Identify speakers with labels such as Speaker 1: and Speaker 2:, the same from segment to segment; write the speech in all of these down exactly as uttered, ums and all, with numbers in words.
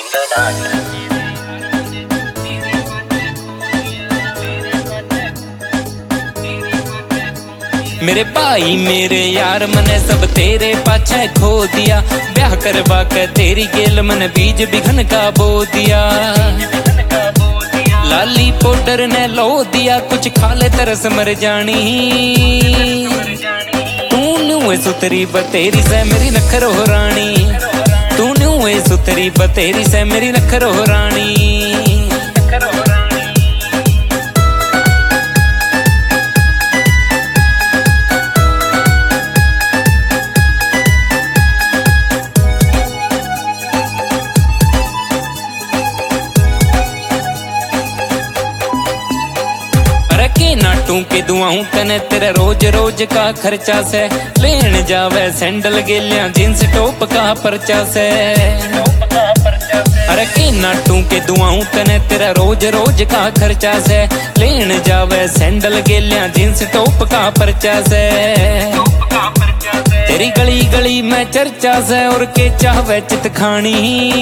Speaker 1: मेरे भाई मेरे यार मने सब तेरे पाछे खो दिया, ब्याह करवा के तेरी गेल मन बीज बिघन का बो दिया। लाली पाउडर ने लो दिया, कुछ खा ले तरस मर जानी। तू न्यू सुतरी बतेरी से मेरी नखरो रानी, तू न्यू सुतरी बतेरी से मेरी नखरो रानी। नाटू के दुआऊं कने तेरा रोज रोज का खर्चा से, लेन जावे सैंडल गेलिया जींस टॉप का परचा से। अरे के नाटू के दुआऊं कने तेरा रोज रोज का खर्चा से, लेन जावे सैंडल गेलिया जींस टॉप का परचा से। तेरी गली गली में चर्चा से और के चावे चित खानी।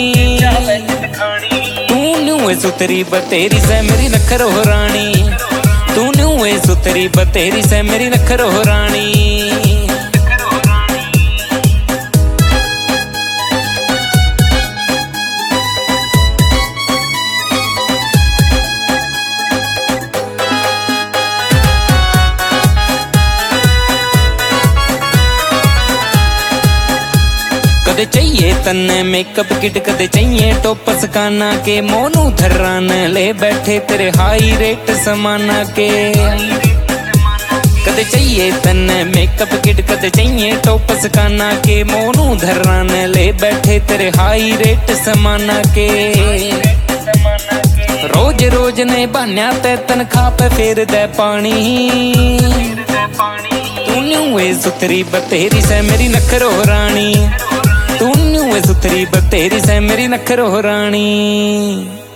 Speaker 1: तू न्यू सुतरी बतेरी से मेरी नखरो रानी, तू न्यू सुतरी बतेरी से मेरी नखरो रानी। कदे चाहिए तन्ने मेकअप किट, कदे चाहिए टोपस काना के। मोनू धर्रान ले बैठे तेरे हाई रेट समाना के। कदे चाहिए तन्ने मेकअप किट, कदे चाहिए टोपस काना के। मोनू धर्रान ले बैठे तेरे हाई रेट समाना के। रोज रोज ने बान्या ते तनखा पे फेर दे पानी। तू न्यू सुतरी बतेरी से मेरी नखरो रानी, तू न्यू सुतरी बतेरी से मेरी नखरो रानी।